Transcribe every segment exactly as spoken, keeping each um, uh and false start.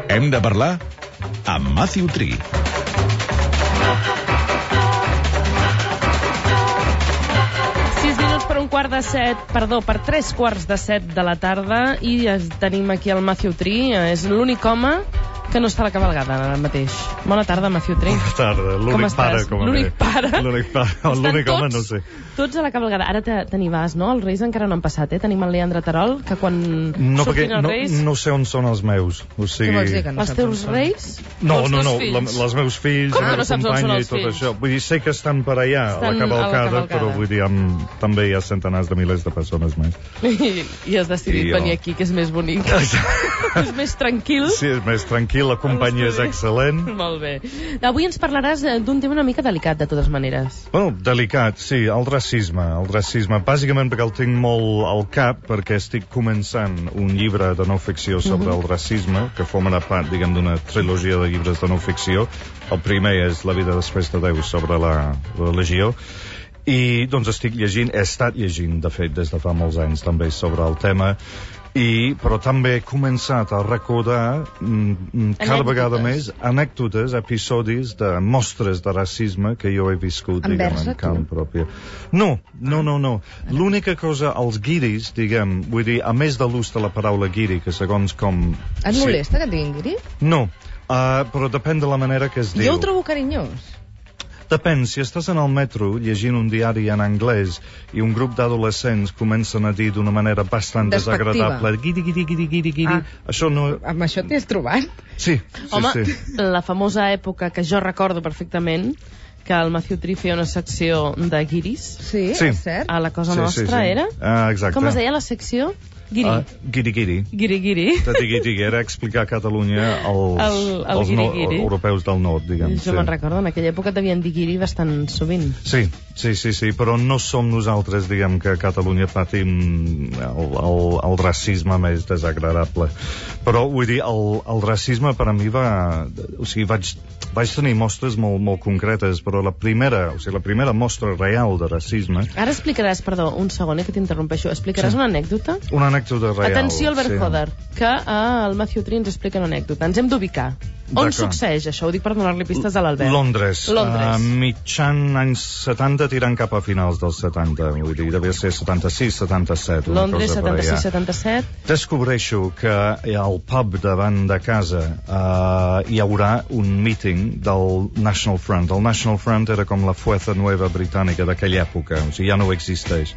Hem de parlar amb Matthew Tree. Per un quart de set, perdó, per tres quarts de set de la tarda i tenim aquí el Matthew Tree, és l'únic home que no està a la cabalgada ara mateix. Bona tarda, Matthew Tree. Bona tarda, l'únic pare, com a L'únic pare? L'únic pare, l'únic home, no sé. Tots a la cabalgada. Ara te, te n'hi vas, no? Els Reis encara no han passat, eh? Tenim el Leandre Terol, que quan no, surtin els no, Reis... No sé on són els meus. O sigui... Què vols dir, que no els saps teus Reis? No, els no, no, la, els meus fills, com la que no meva saps on són companya i els tot fills? això. Vull dir, sé que estan per allà, Estan a la cavalcada, a la cavalcada. però vull dir, amb, també hi ha centenars de milers de persones més. I, i has decidit I jo... venir aquí, que és més bonic. És més tranquil. Sí, és més tranquil, la companyia és excel·lent. Molt bé. Avui ens parlaràs d'un tema una mica delicat, de totes maneres. Bueno, delicat, sí, el racisme. El racisme, bàsicament perquè el tinc molt al cap, perquè estic començant un llibre de no ficció sobre uh-huh. el racisme, que formarà part, diguem, d'una trilogia de llibres de no ficció. El primer és La vida després de Déu, sobre la religió. I, doncs, estic llegint, he estat llegint, de fet, des de fa molts anys, també, sobre el tema. I, però també he començat a recordar mm, cada vegada més anècdotes, episodis de mostres de racisme que jo he viscut, diguem, en carn pròpia. No, no, no, no. L'única cosa, els guiris, diguem, vull dir, a més de l'ús de la paraula guiri, que segons com... Et sí. molesta que et diguin guiri? No, uh, però depèn de la manera que es diu. Jo ho trobo carinyós. Depèn, si estàs en el metro llegint un diari en anglès i un grup d'adolescents comencen a dir d'una manera bastant desagradable guiri, guiri, guiri, guiri, guiri, ah, això no... Amb això t'hi has trobat? Sí, sí, Home, sí. La famosa època que jo recordo perfectament, que el Matthew Tree feia una secció de guiris. Sí, sí. És cert. A La Cosa sí, Nostra, sí, sí. era? Ah, exacte. Com es deia la secció? Guiri. Uh, guiri, guiri. Guiri, guiri. De digui, digui, era explicar a Catalunya als, El, el als guiri, no, guiri. europeus del nord, diguem. Jo sí. me'n recordo, en aquella època devien dir guiri bastant sovint. Sí, sí, sí, sí, però no som nosaltres, diguem, que a Catalunya patim el, el, el racisme més desagradable. Però, vull dir, el, el racisme per a mi va... O sigui, vaig, vaig tenir mostres molt, molt concretes, però la primera, o sigui, la primera mostra real de racisme... Ara explicaràs, perdó, un segon, eh, que t'interrompeixo. Explicaràs sí. una anècdota? Una anècdota real. Atenció, Albert sí. Hodder, que eh, el Matthew Tree ens explica una anècdota. Ens hem d'ubicar. On succeeix això? Ho dic per donar-li pistes a l'Albert. Londres. Londres. Uh, mitjan anys setanta tirant cap a finals dels setanta. Vull dir, devia ser setanta-sis, setanta-set. Londres, setanta-sis, setanta-set. Descobreixo que al pub davant de casa uh, hi haurà un meeting del National Front. El National Front era com la Fuerza Nueva britànica d'aquella època. O sigui, ja no existeix.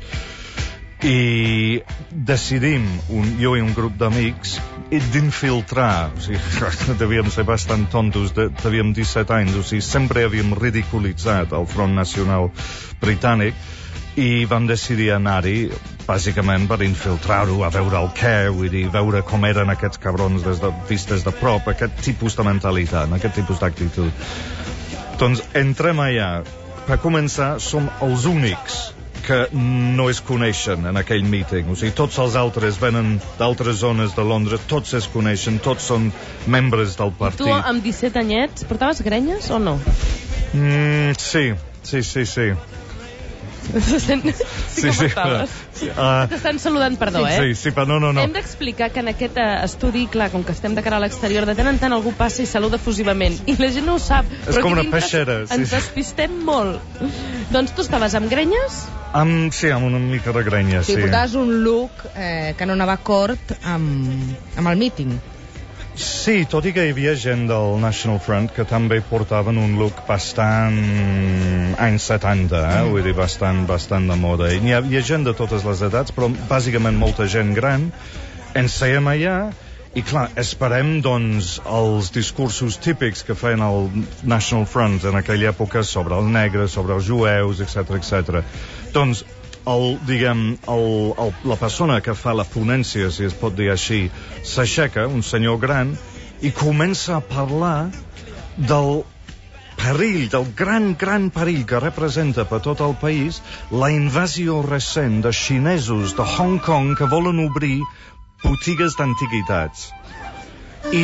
I decidim, un, jo i un grup d'amics, d'infiltrar, o sigui, devíem ser bastant tontos, de, devíem disset anys, o sigui, sempre havíem ridiculitzat el Front Nacional Britànic i vam decidir anar-hi, bàsicament per infiltrar-ho, a veure el què, vull dir, veure com eren aquests cabrons des de, vistes de prop, aquest tipus de mentalitat, aquest tipus d'actitud. Doncs entrem allà. Per començar, som els únics que no es coneixen en aquell meeting. O sigui, tots els altres venen d'altres zones de Londres, tots es coneixen, tots són membres del partit. I tu, amb disset anyets, portaves grenyes o no? Mm, sí, sí, sí, sí. sí, sí que sí, portaves. Sí, uh, T'estan saludant, perdó, eh? Sí, sí, però no, no, no. Hem d'explicar que en aquest uh, estudi, clar, com que estem de cara a l'exterior, de tant en tant algú passa i saluda efusivament. I la gent no ho sap. És com una peixera. Sí, ens despistem molt. Doncs tu estaves amb grenyes? Amb, sí, amb una mica de grenya, sí. sí. Portaves un look eh, que no anava acord amb, amb el míting. Sí, tot i que hi havia gent del National Front que també portaven un look bastant anys setanta, eh? Mm. Vull dir, bastant, bastant de moda. I hi ha, hi ha gent de totes les edats, però bàsicament molta gent gran. Ens seiem allà i, clar, esperem, doncs, els discursos típics que feien el National Front en aquella època sobre el negre, sobre els jueus, etcètera, etcètera. Doncs, el, diguem, el, el, la persona que fa la ponència, si es pot dir així, s'aixeca, un senyor gran, i comença a parlar del perill, del gran, gran perill que representa per tot el país la invasió recent de xinesos de Hong Kong que volen obrir botigues d'antiguitats. I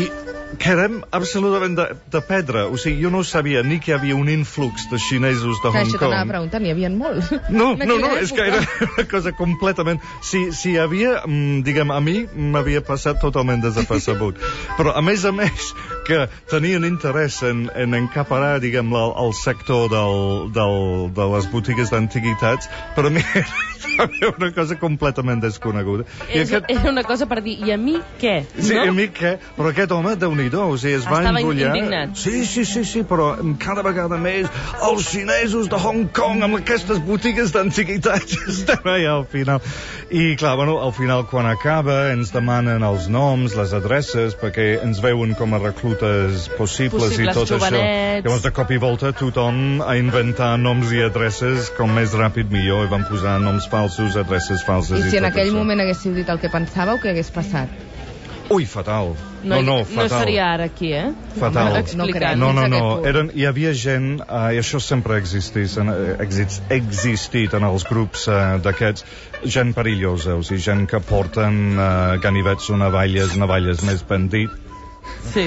que érem absolutament de, de pedra. O sigui, jo no sabia ni que hi havia un influx de xinesos de Que Hong això Kong. t'anava a preguntar, n'hi havia molts. No, En no, no, aquella és que època. era una cosa completament... Si, si hi havia, mm, diguem, a mi m'havia passat totalment desapercebut. Però, a més a més, que tenien interès en, en encaparar, diguem, el, el sector del, del, de les botigues d'antiguitats, per a mi era una cosa completament desconeguda. I És, aquest... Era una cosa per dir, i a mi què? Sí, no? a mi què? Però aquest home, Déu-n'hi-do, o sigui, es va Estava embrollar... indignat. Sí, sí, sí, sí, però cada vegada més els xinesos de Hong Kong amb aquestes botigues d'antiguitats estem allà al final. I, clar, bueno, al final, quan acaba, ens demanen els noms, les adreces, perquè ens veuen com a reclutes possibles, Possibles i tot jovenets. això. Llavors, de cop i volta, tothom a inventar noms i adreces com més ràpid millor, i van posar noms falsos, adreces falses I i, si en tot aquell això. moment haguéssiu dit el que pensàveu, què hagués passat? Ui, fatal. No, No, no, no fatal. seria ara aquí, eh? Fatal. Explicant. No, no, Fins a no. aquest punt. Eren, hi havia gent, uh, i això sempre ha existit, en, eh, exist, existit en els grups uh, d'aquests, gent perillosa, o sigui, gent que porten uh, ganivets o navalles, navalles més ben dit. Sí.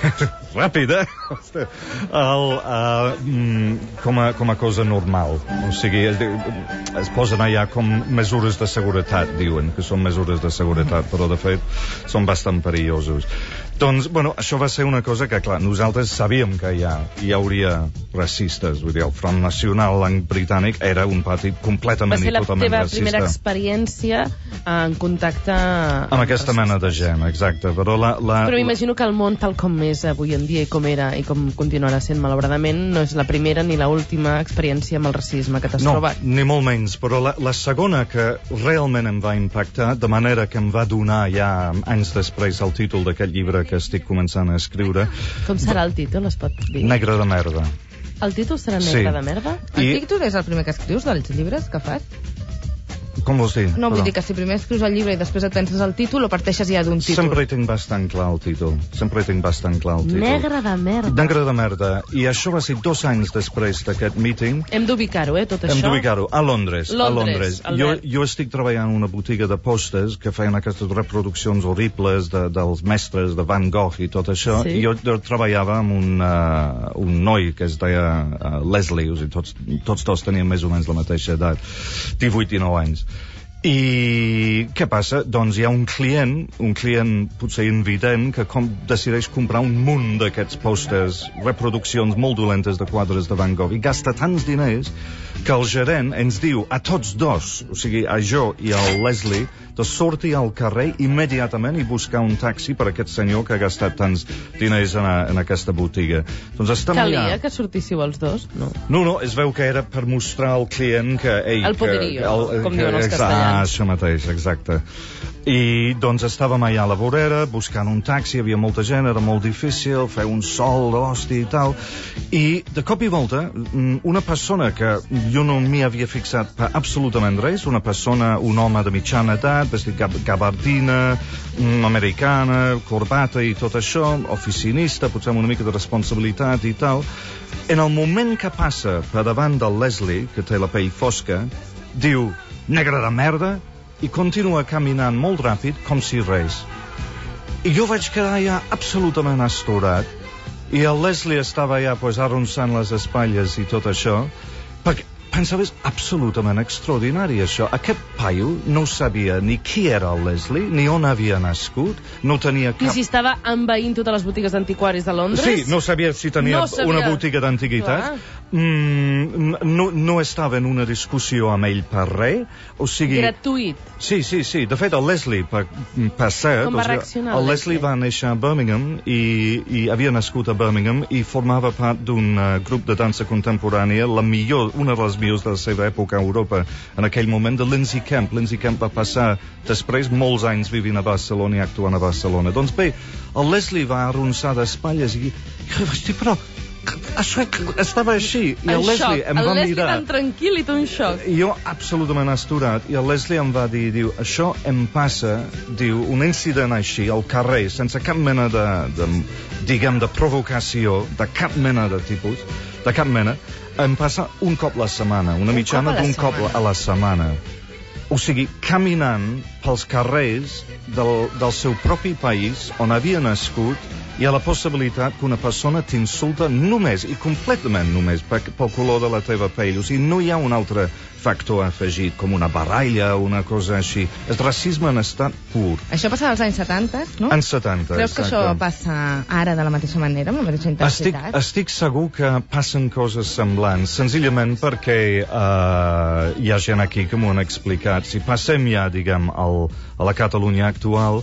Ràpid, eh? Hosti. El, uh, mm, com, a, com a cosa normal. O sigui, es, diu- es posen allà com mesures de seguretat, diuen, que són mesures de seguretat, però de fet són bastant perillosos. Doncs, bueno, això va ser una cosa que, clar, nosaltres sabíem que hi, ha, hi hauria racistes. Vull dir, el Front Nacional britànic era un partit Va completament ser i la totalment teva racista. primera experiència en contacte Amb aquesta mena de gent, exacte. Però la... la Però m'imagino que el món tal com és avui en dia i com era i com continuarà sent malauradament no és la primera ni la última experiència amb el racisme que t'has no, trobat. ni molt menys, però la, la segona que realment em va impactar, de manera que em va donar ja anys després el títol d'aquest llibre que estic començant a escriure, Com serà el títol, es pot dir? Negre de merda. El títol serà Sí. Negre de merda? El I- TikTok és el primer que escrius dels llibres que fas? Com vols dir? No, vull Perdó. dir que si primer escrius el llibre i després et penses el títol o parteixes ja d'un títol? Sempre hi tinc bastant clar el títol. Sempre hi tinc bastant clar el títol. Negre de merda. Negre de merda. I això va ser dos anys després d'aquest meeting. Hem d'ubicar-ho, eh, tot Hem això? d'ubicar-ho a Londres. Londres, a Londres. Jo, Albert. jo estic treballant en una botiga de postes que feien aquestes reproduccions horribles de, dels mestres de Van Gogh i tot això. Sí. I jo, jo treballava amb un, uh, un noi que es deia uh, Leslie, o sigui, tots, tots dos tenien més o menys la mateixa edat, divuit i nou anys. I què passa? Doncs hi ha un client, un client potser invident, que com decideix comprar un munt d'aquests pòsters, reproduccions molt dolentes de quadres de Van Gogh, i gasta tants diners que el gerent ens diu a tots dos, o sigui, a jo i al Leslie, de sortir al carrer immediatament i buscar un taxi per a aquest senyor que ha gastat tants diners en, a, en aquesta botiga. Doncs estem Calia allà. que sortíssiu els dos? No. No, no, es veu que era per mostrar al client que... Ei, El poderío, que, com diuen els exa- castellans. Ah, això mateix, exacte. I doncs estàvem allà a la vorera buscant un taxi, hi havia molta gent, era molt difícil, feia un sol de l'hòstia i tal, i de cop i volta mm, una persona que jo no m'hi havia fixat per absolutament res, una persona, un home de mitjana edat, vestit gab gabardina, mm, americana, corbata i tot això, oficinista, potser amb una mica de responsabilitat i tal, en el moment que passa per davant del Leslie, que té la pell fosca, diu, negre de merda, i continua caminant molt ràpid com si res. I jo vaig quedar ja absolutament astorat, i el Leslie estava ja pues, arronsant les espatlles i tot això, perquè pensava, és absolutament extraordinari això. Aquest paio no sabia ni qui era el Leslie, ni on havia nascut, no tenia I cap... si estava envaint totes les botigues d'antiquaris de Londres? Sí, no sabia si tenia No sabia. una botiga d'antiguitats. Clar. Mm, no, no estava en una discussió amb ell per res. O sigui... Gratuït. Sí, sí, sí. De fet, el Leslie, per, per cert... Com va o sigui, reaccionar el el Leslie Leslie? va néixer a Birmingham i, i havia nascut a Birmingham i formava part d'un uh, grup de dansa contemporània, la millor, una de les millors de la seva època a Europa, en aquell moment, de Lindsay Kemp. Lindsay Kemp va passar després molts anys vivint a Barcelona i actuant a Barcelona. Doncs bé, el Leslie va arronsar d'espatlles i... i vaig dir, però... Això estava així, i el En Leslie xoc. em el va Leslie mirar. tan tranquil i tu en xoc. I jo absolutament astorat, i el Leslie em va dir, diu, això em passa, diu, un incident així al carrer, sense cap mena de, de diguem, de provocació, de cap mena de tipus, de cap mena, em passa un cop la setmana, una Un mitjana cop a la d'un cop setmana. a la setmana. O sigui, caminant pels carrers del, del seu propi país, on havia nascut, hi ha la possibilitat que una persona t'insulta només i completament només pel, pel color de la teva pell. O sigui, no hi ha un altre factor afegit, com una baralla o una cosa així. És racisme en estat pur. Això passava als anys setanta, no? En setanta, Creus que exacte. això passa ara de la mateixa manera, amb la mateixa intensitat? Estic, estic segur que passen coses semblants, senzillament perquè uh, hi ha gent aquí que m'ho han explicat. Si passem ja, diguem, al, a la Catalunya actual,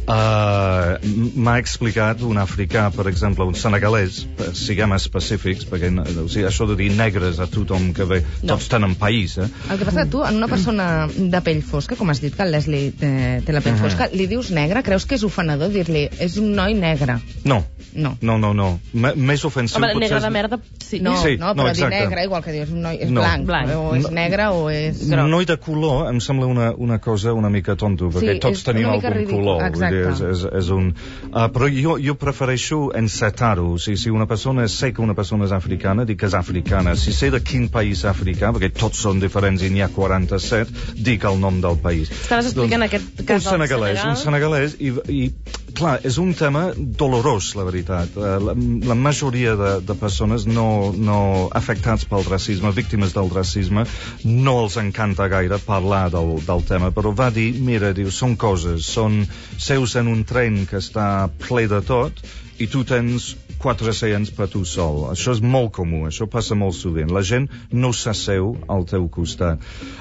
uh, m'ha explicat un africà, per exemple, un senegalès, siguem específics, perquè o sigui, això de dir negres a tothom que ve, No. tots tenen país, eh? El que passa que tu, en una persona de pell fosca, com has dit que el Leslie té, té la pell Mhm. fosca, li dius negre? Creus que és ofenedor dir-li és un noi negre? No. No. No, no, no. M més ofensiu Home, potser... negre és- de merda, sí. No, Sí, no, no, però dir exacte. negre, igual que dius un noi és No. blanc, Blanc. o és No. negre o és groc. Noi de color em sembla una, una cosa una mica tonto, perquè Sí, tots és tenim una mica algun ridícul, color. Vull dir, és, exacte. és, és un, uh, però jo, jo prefereixo encetar-ho. O sigui, si una persona, sé que una persona és africana, dic que és africana. Si sé de quin país africà, perquè tots són diferents i n'hi ha quaranta-set, dic el nom del país. Estaves explicant aquest cas un del senegalès, Senegal. un senegalès i, i clar, és un tema dolorós, la veritat. Uh, la, la majoria de, de persones no, no afectats pel racisme, víctimes del racisme, no els encanta gaire parlar del, del tema, però va dir, mira, diu, són coses, són seus en un tren que està ple de tot i tu tens quatre seients per tu sol. Això és molt comú, això passa molt sovint. La gent no s'asseu al teu costat.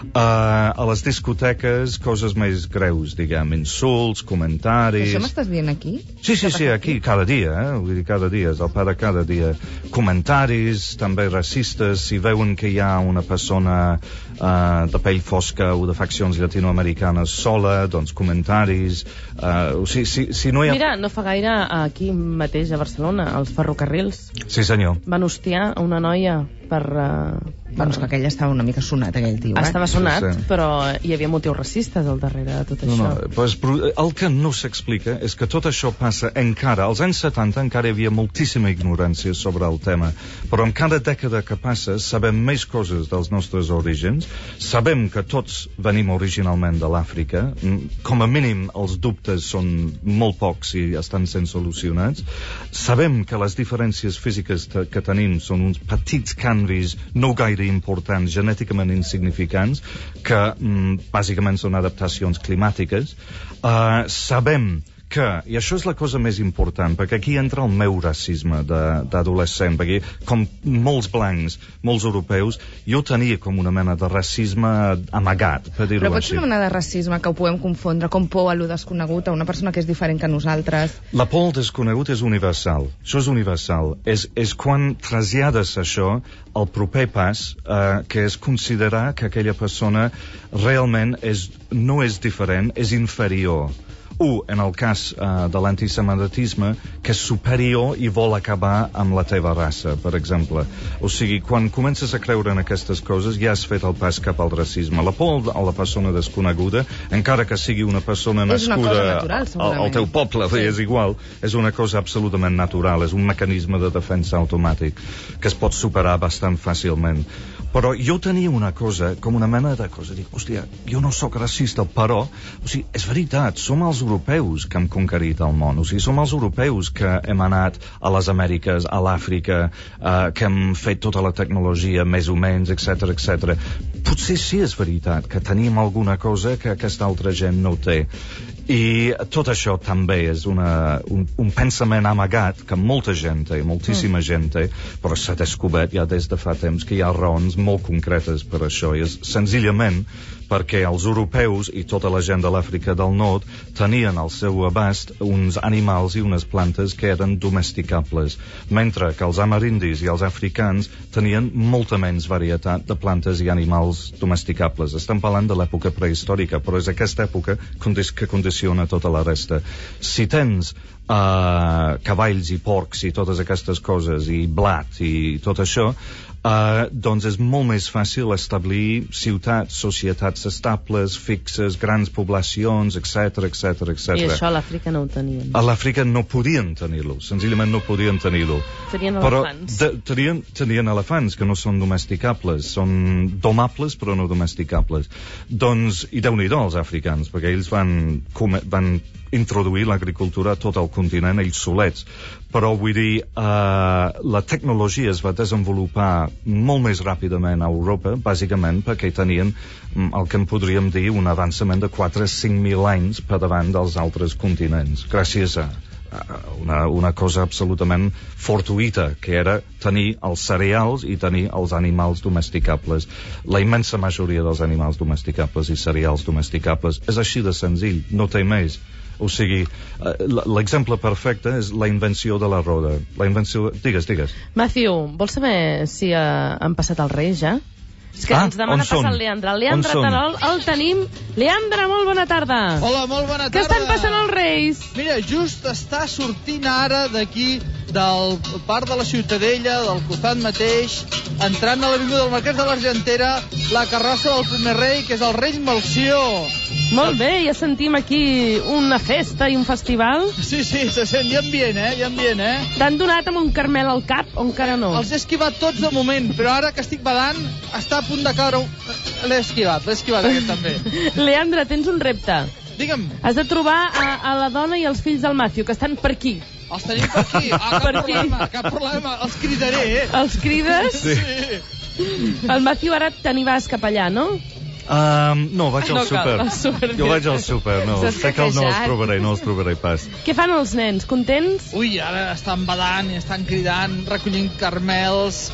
Uh, a les discoteques, coses més greus, diguem, insults, comentaris... Això m'estàs dient aquí? Sí, sí, sí, aquí, cada dia, eh? Vull dir, cada dia, és el pa de cada dia. Comentaris, també racistes, si veuen que hi ha una persona uh, de pell fosca o de faccions llatinoamericanes sola, doncs comentaris... Uh, o sigui, si, si no hi ha... Mira, no fa gaire aquí mateix a Barcelona, als ferrocarrils, Sí, senyor. van hostiar a una noia per... Uh, Bueno, és que aquell estava una mica sonat, aquell tio, eh? Estava sonat, Sí, sí. però hi havia motius racistes al darrere de tot No, això. no, pues, el que no s'explica és que tot això passa encara, als anys setanta encara hi havia moltíssima ignorància sobre el tema, però en cada dècada que passa sabem més coses dels nostres orígens, sabem que tots venim originalment de l'Àfrica, com a mínim els dubtes són molt pocs i estan sent solucionats, sabem que les diferències físiques que tenim són uns petits canvis no gaire importants, genèticament insignificants, que mm, bàsicament són adaptacions climàtiques. Uh, sabem que, i això és la cosa més important, perquè aquí entra el meu racisme d'adolescent, perquè com molts blancs, molts europeus, jo tenia com una mena de racisme amagat, per dir-ho Però pot així. ser una mena de racisme que ho podem confondre com por a lo desconegut, a una persona que és diferent que nosaltres. La por al desconegut és universal. Això és universal. És, és quan trasllades això al proper pas, eh, que és considerar que aquella persona realment és, no és diferent, és inferior. U, en el cas uh, de l'antisemitisme, que és superior i vol acabar amb la teva raça, per exemple. O sigui, quan comences a creure en aquestes coses, ja has fet el pas cap al racisme. La por a la persona desconeguda, encara que sigui una persona És una nascuda cosa natural, al, segurament. al teu poble, Sí. és igual, és una cosa absolutament natural, és un mecanisme de defensa automàtic que es pot superar bastant fàcilment. Però jo tenia una cosa, com una mena de cosa, dic, hòstia, jo no sóc racista, però, o sigui, és veritat, som els europeus que hem conquerit el món, o sigui, som els europeus que hem anat a les Amèriques, a l'Àfrica, eh, que hem fet tota la tecnologia, més o menys, etcètera, etcètera. Potser sí és veritat que tenim alguna cosa que aquesta altra gent no té. I tot això també és una, un, un pensament amagat que molta gent té, moltíssima mm. gent té, però s'ha descobert ja des de fa temps que hi ha raons molt concretes per això, i és senzillament perquè els europeus i tota la gent de l'Àfrica del Nord tenien al seu abast uns animals i unes plantes que eren domesticables, mentre que els amerindis i els africans tenien molta menys varietat de plantes i animals domesticables. Estem parlant de l'època prehistòrica, però és aquesta època que condiciona tota la resta. Si tens uh, cavalls i porcs i totes aquestes coses, i blat i tot això, Uh, doncs és molt més fàcil establir ciutats, societats estables, fixes, grans poblacions, etcètera, etcètera, etcètera. I això a l'Àfrica no ho tenien. A l'Àfrica no podien tenir-lo, senzillament no podien tenir-lo. Tenien però elefants. de, tenien, tenien elefants que no són domesticables, són domables però no domesticables. Doncs, i Déu-n'hi-do els africans, perquè ells van, van introduir l'agricultura a tot el continent, ells solets. Però vull dir, uh, la tecnologia es va desenvolupar molt més ràpidament a Europa, bàsicament perquè tenien um, el que en podríem dir un avançament de quatre a cinc mil anys per davant dels altres continents, gràcies a una, una cosa absolutament fortuïta, que era tenir els cereals i tenir els animals domesticables. La immensa majoria dels animals domesticables i cereals domesticables és així de senzill, no té més. O sigui, l'exemple perfecte és la invenció de la roda. La invenció... Digues, digues. Matthew, vols saber si uh, han passat els Reis, ja? És que ah, ens demana passar el Leandre. El Leandre Terol el tenim. Leandre, molt bona tarda. Hola, molt bona tarda. Què estan passant els Reis? Mira, just està sortint ara d'aquí del parc de la Ciutadella, del costat mateix, entrant a l'avinguda del Marquès de l'Argentera, la carrossa del primer rei, que és el rei Melcior. Molt bé, ja sentim aquí una festa i un festival. Sí, sí, se sent, hi ha ambient, eh? Hi ha ambient, eh? T'han donat amb un carmel al cap o encara no? Els he esquivat tots de moment, però ara que estic badant està a punt de caure... L'he esquivat, l'he esquivat aquest també. Leandre, tens un repte. Digue'm. Has de trobar a, a la dona i els fills del Matthew, que estan per aquí. Els tenim per aquí? Ah, cap per problema, aquí. cap problema. Els cridaré, eh? Els crides? Sí. Sí. El Matthew ara te n'hi vas cap allà, no? Um, no, vaig al No cal, súper. al súper. Jo vaig al súper, no. S'ha Sé que no els saquejat. trobaré, no els trobaré pas. Què fan els nens? Contents? Ui, ara estan badant i estan cridant, recollint carmels.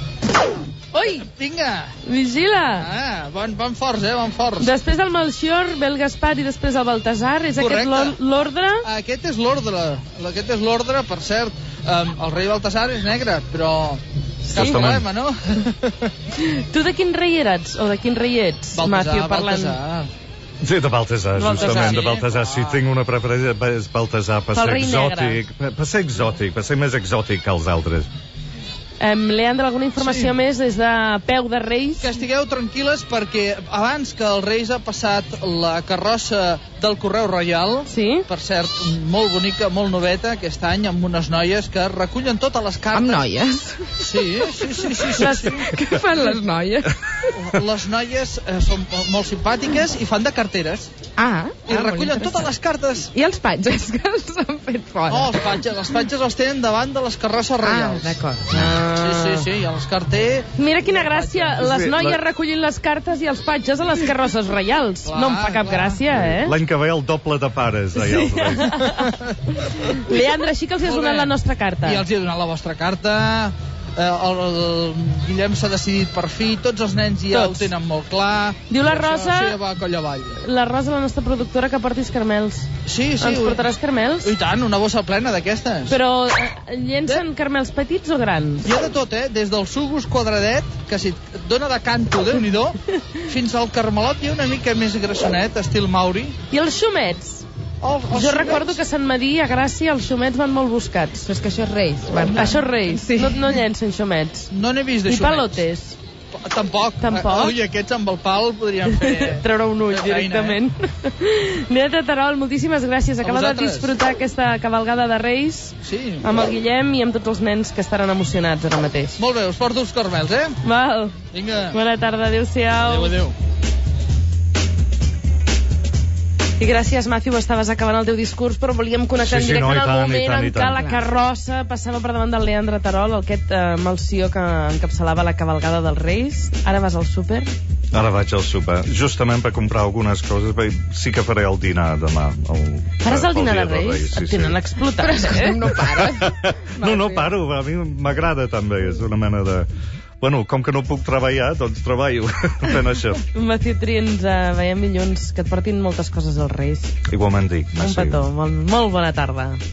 Ui, Vinga! vigila! Ah, van, van forts, eh? Van forts. Després del Melchior ve el Gaspar i després el Baltasar. És Correcte. aquest l'or- l'ordre? Aquest és l'ordre. Aquest és l'ordre, per cert. Um, el rei Baltasar és negre, però... Cap Justament. problema, no? Tu de quin rei eres? O de quin rei ets, Baltasar, Matthew, parlant? Baltasar. Sí, de Baltasar, Baltasar. justament, de Sí, Baltasar. clar. Si tinc una preferència, és Baltasar, per Pel ser rei exòtic, per, per ser exòtic, per ser més exòtic que els altres. Um, Leandre, alguna informació Sí. més des de peu de Reis? Que estigueu tranquil·les perquè abans que els Reis ha passat la carrossa del Correu Reial, Sí? per cert, molt bonica, molt noveta aquest any, amb unes noies que recullen totes les cartes. Amb noies? Sí, sí, sí, sí, sí, Les- sí. Què fan les noies? Les noies eh, són molt simpàtiques i fan de carteres. Ah, I ah, recullen totes les cartes. I els patges, que els han fet fora? No, els patges, els patges els tenen davant de les carrosses ah, reials. d'acord. Sí, sí, sí, i els carter... Mira quina gràcia, les Sí, noies la- recollint les cartes i els patges a les carrosses reials. Clar, No em fa cap clar. gràcia, eh? L'any que ve el doble de pares, allà els reis. Leandre, així que els has Molt donat bé. la nostra carta. I els he donat la vostra carta. Eh, el, el Guillem s'ha decidit per fi, tots els nens ja Tots. ho tenen molt clar. Diu la Això- Rosa- Això ja va a coll avall. La Rosa, la nostra productora, que portis carmels. Sí, sí. Ens ho- portaràs carmels? I tant, una bossa plena d'aquestes. Però eh, llencen carmels petits o grans? Hi ha de tot, eh? Des del sugus quadradet, que si et dona de canto, Déu-n'hi-do, fins al carmelot hi ha una mica més grassonet, estil Mauri. I els xumets? Oh, els Jo xumets- recordo que a Sant Madí, a Gràcia, els xumets van molt buscats. Però és que això és Reis. Van. Això és Reis. Sí. No, no llencen xumets. No n'he vist de I xumets. palotes? P- Tampoc. Tampoc? Ui, aquests amb el pal podrien fer... Treure un ull fer feina, directament. Leandre Terol, moltíssimes gràcies. A Acaba de vosaltres. disfrutar aquesta cavalgada de Reis Eh? Sí. amb el Guillem i amb tots els nens que estaran emocionats ara mateix. Molt bé, us porto uns carmels, eh? Val. Vinga. Bona tarda, adéu-siau. Adéu, adéu. I gràcies, Matthew, estaves acabant el teu discurs, però volíem connectar Sí, sí, en directe no, i en el tant, i moment tant, i en què tant. la carrossa passava per davant del Leandre Terol, aquest eh, Melcior que encapçalava la cavalgada dels Reis. Ara vas al súper? Ara vaig al súper, justament per comprar algunes coses, perquè sí que faré el dinar demà. El, Faràs el pel dinar dia de Reis? sí, Et tenen sí. explotat, Però escolta, eh? no pares. No, no paro, a mi m'agrada també, és una mena de... Bueno, com que no puc treballar, doncs treballo fent això. Matthew Tree, ens uh, veiem dilluns, que et portin moltes coses als Reis. Igualment dic, Un merci. petó, molt, molt bona tarda.